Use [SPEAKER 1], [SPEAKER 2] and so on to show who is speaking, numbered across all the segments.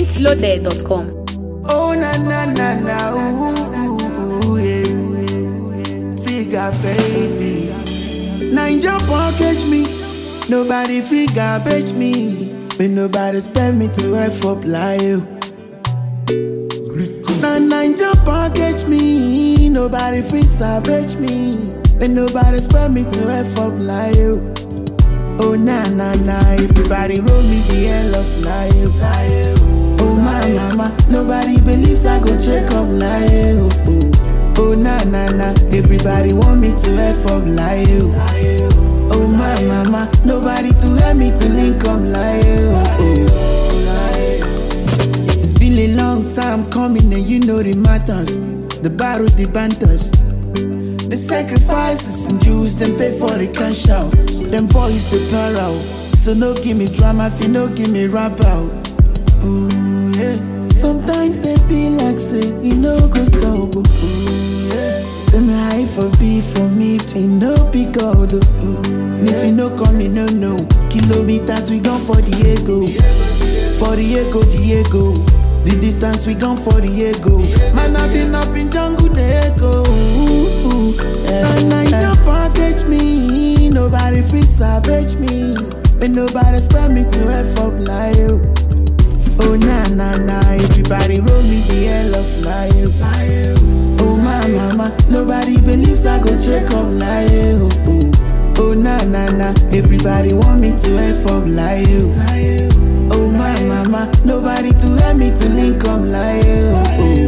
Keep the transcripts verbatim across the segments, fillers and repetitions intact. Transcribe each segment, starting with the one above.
[SPEAKER 1] point loaded dot com.
[SPEAKER 2] Oh na na na na, ooh, ooh, ooh yeah. Tigger baby, Ninja package me, nobody free garbage me, but nobody spend me to F up like you. Na Ninja package me, nobody free savage me, but nobody spend me to F up like you. Oh na na na, everybody roll me the hell of like you. Oh my mama, nobody believes I go check up like you. Oh, oh na na na, everybody want me to F up like you. Oh my mama, nobody to help me to link up like you. Oh, it's been a long time coming and you know the matters. The barrel, the banters, the sacrifices and use them pay for the cash out. Them boys the para, so no give me drama if you no give me rap out. Ooh, yeah. Sometimes they be like say you know go sober. Ooh, yeah. Them high for be for me if you no be gold. Ooh, and if you no come me no no kilometers we gone for the ego, for the ego, the ego. The distance we gone for the ego. Man I been up in jungle the ego. Ooh, ooh, yeah. And I don't package me, nobody free savage me, but nobody spend me to F up like you. Oh na na na, everybody roll me the hell of like you. Oh my mama, nobody believes I go check up like you. Oh, oh na na na, everybody want me to F up like you. Oh my mama, nobody to help me to link up like you.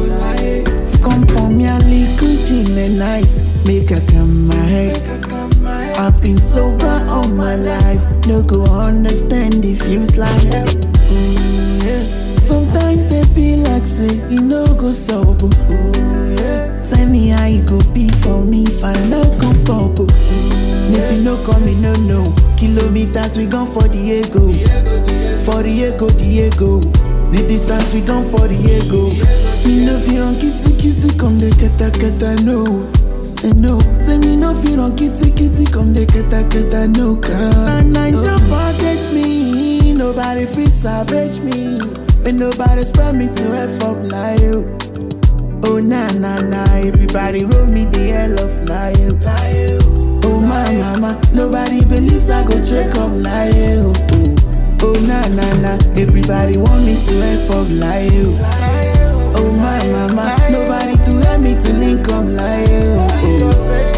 [SPEAKER 2] Oh, come for me a little gin and ice, make a come my head. I've been sober all my life, no go understand the feels like hell. Ooh, yeah. Sometimes they be like say you no go sober. Ooh, yeah. Tell me how you go be for me if I no go pop. Ooh, and if you no come me no no kilometers we gone for the ego, for the ego, the ego. The distance we gone for the ego. Me no feel on kitty kitty come the keta keta no. Say no, say me no feel on kitty kitty come the keta keta no car. And I don't package me, nobody free savage me, but nobody spend me to F up like you. Oh na na na, everybody roll me the hell of like you. Oh my mama, nobody believes I go check up like you. Oh, oh na na na, everybody want me to F up like you. Oh my mama, nobody to help me to link up like you. Oh.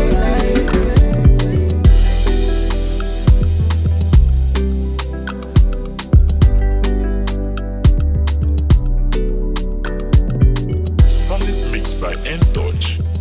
[SPEAKER 3] Solid mix by N-Touch.